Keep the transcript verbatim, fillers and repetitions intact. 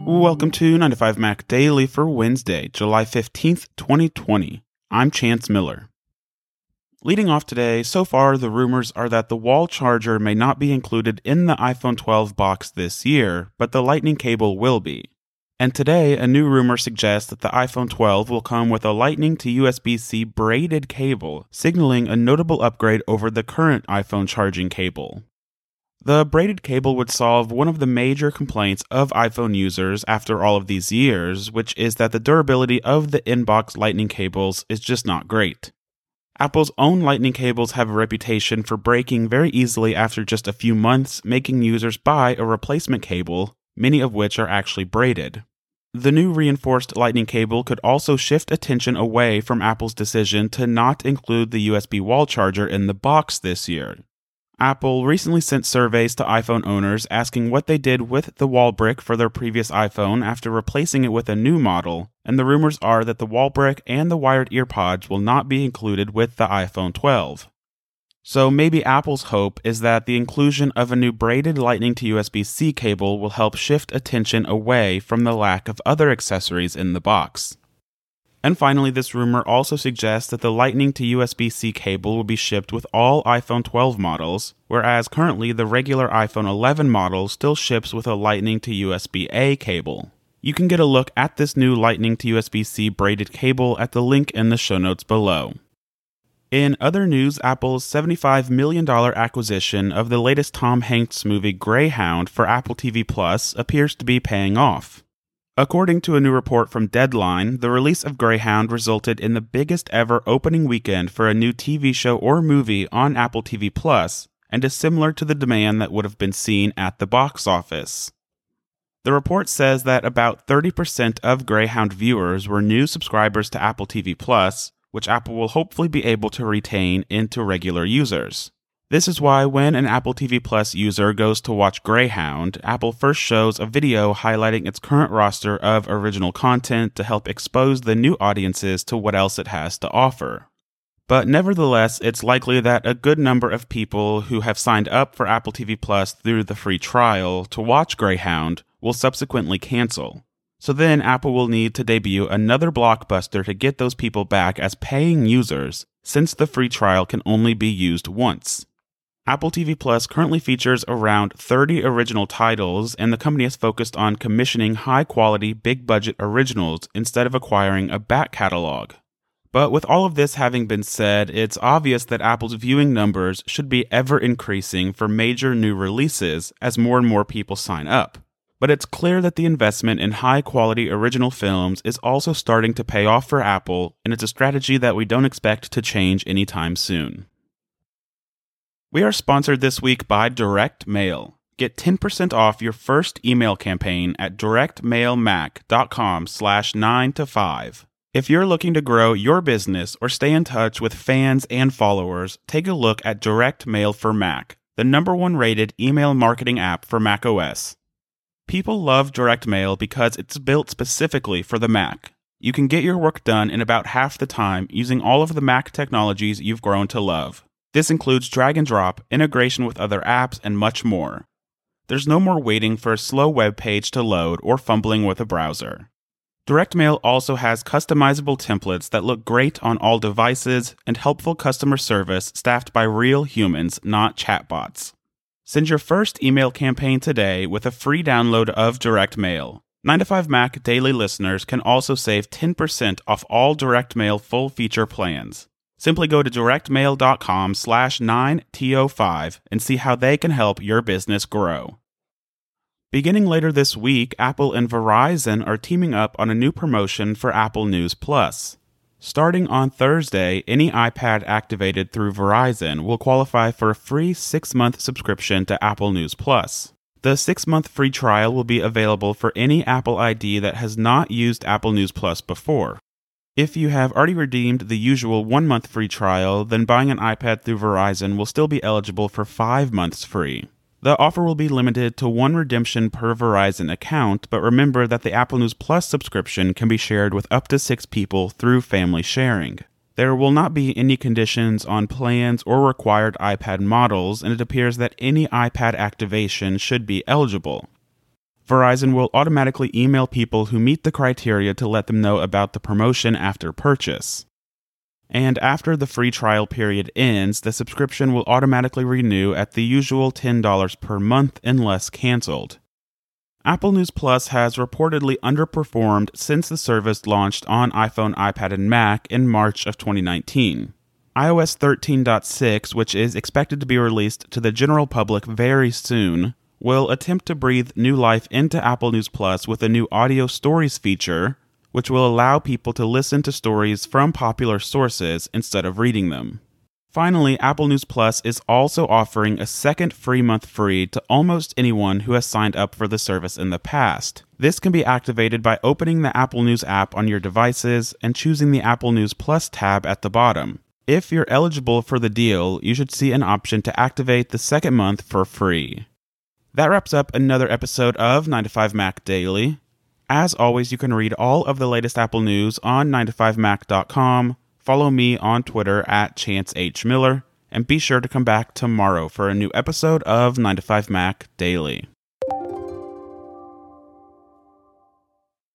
Welcome to nine to five Mac Daily for Wednesday, July fifteenth, twenty twenty. I'm Chance Miller. Leading off today, so far the rumors are that the wall charger may not be included in the iPhone twelve box this year, but the Lightning cable will be. And today, a new rumor suggests that the iPhone twelve will come with a Lightning to U S B C braided cable, signaling a notable upgrade over the current iPhone charging cable. The braided cable would solve one of the major complaints of iPhone users after all of these years, which is that the durability of the in-box Lightning cables is just not great. Apple's own Lightning cables have a reputation for breaking very easily after just a few months, making users buy a replacement cable, many of which are actually braided. The new reinforced Lightning cable could also shift attention away from Apple's decision to not include the U S B wall charger in the box this year. Apple recently sent surveys to iPhone owners asking what they did with the wall brick for their previous iPhone after replacing it with a new model, and the rumors are that the wall brick and the wired earpods will not be included with the iPhone twelve. So maybe Apple's hope is that the inclusion of a new braided Lightning to U S B C cable will help shift attention away from the lack of other accessories in the box. And finally, this rumor also suggests that the Lightning to U S B C cable will be shipped with all iPhone twelve models, whereas currently the regular iPhone eleven model still ships with a Lightning to U S B A cable. You can get a look at this new Lightning to U S B C braided cable at the link in the show notes below. In other news, Apple's seventy-five million dollars acquisition of the latest Tom Hanks movie Greyhound for Apple T V Plus appears to be paying off. According to a new report from Deadline, the release of Greyhound resulted in the biggest ever opening weekend for a new T V show or movie on Apple T V Plus, and is similar to the demand that would have been seen at the box office. The report says that about thirty percent of Greyhound viewers were new subscribers to Apple T V Plus, which Apple will hopefully be able to retain into regular users. This is why when an Apple T V Plus user goes to watch Greyhound, Apple first shows a video highlighting its current roster of original content to help expose the new audiences to what else it has to offer. But nevertheless, it's likely that a good number of people who have signed up for Apple T V Plus through the free trial to watch Greyhound will subsequently cancel. So then Apple will need to debut another blockbuster to get those people back as paying users, since the free trial can only be used once. Apple T V Plus currently features around thirty original titles, and the company is focused on commissioning high-quality, big-budget originals instead of acquiring a back catalog. But with all of this having been said, it's obvious that Apple's viewing numbers should be ever-increasing for major new releases as more and more people sign up. But it's clear that the investment in high-quality original films is also starting to pay off for Apple, and it's a strategy that we don't expect to change anytime soon. We are sponsored this week by Direct Mail. Get ten percent off your first email campaign at directmailmac.com slash 9 to 5. If you're looking to grow your business or stay in touch with fans and followers, take a look at Direct Mail for Mac, the number one rated email marketing app for macOS. People love Direct Mail because it's built specifically for the Mac. You can get your work done in about half the time using all of the Mac technologies you've grown to love. This includes drag and drop, integration with other apps, and much more. There's no more waiting for a slow web page to load or fumbling with a browser. Direct Mail also has customizable templates that look great on all devices and helpful customer service staffed by real humans, not chatbots. Send your first email campaign today with a free download of Direct Mail. nine to five Mac daily listeners can also save ten percent off all Direct Mail full feature plans. Simply go to directmail.com slash 9to5 and see how they can help your business grow. Beginning later this week, Apple and Verizon are teaming up on a new promotion for Apple News Plus. Starting on Thursday, any iPad activated through Verizon will qualify for a free six-month subscription to Apple News Plus. The six-month free trial will be available for any Apple I D that has not used Apple News Plus before. If you have already redeemed the usual one-month free trial, then buying an iPad through Verizon will still be eligible for five months free. The offer will be limited to one redemption per Verizon account, but remember that the Apple News Plus subscription can be shared with up to six people through family sharing. There will not be any conditions on plans or required iPad models, and it appears that any iPad activation should be eligible. Verizon will automatically email people who meet the criteria to let them know about the promotion after purchase. And after the free trial period ends, the subscription will automatically renew at the usual ten dollars per month unless canceled. Apple News Plus has reportedly underperformed since the service launched on iPhone, iPad, and Mac in March of twenty nineteen. i O S thirteen point six, which is expected to be released to the general public very soon, will attempt to breathe new life into Apple News Plus with a new audio stories feature, which will allow people to listen to stories from popular sources instead of reading them. Finally, Apple News Plus is also offering a second free month free to almost anyone who has signed up for the service in the past. This can be activated by opening the Apple News app on your devices and choosing the Apple News Plus tab at the bottom. If you're eligible for the deal, you should see an option to activate the second month for free. That wraps up another episode of nine to five Mac Daily. As always, you can read all of the latest Apple news on nine to five mac dot com, follow me on Twitter at Chance H. Miller, and be sure to come back tomorrow for a new episode of nine to five Mac Daily.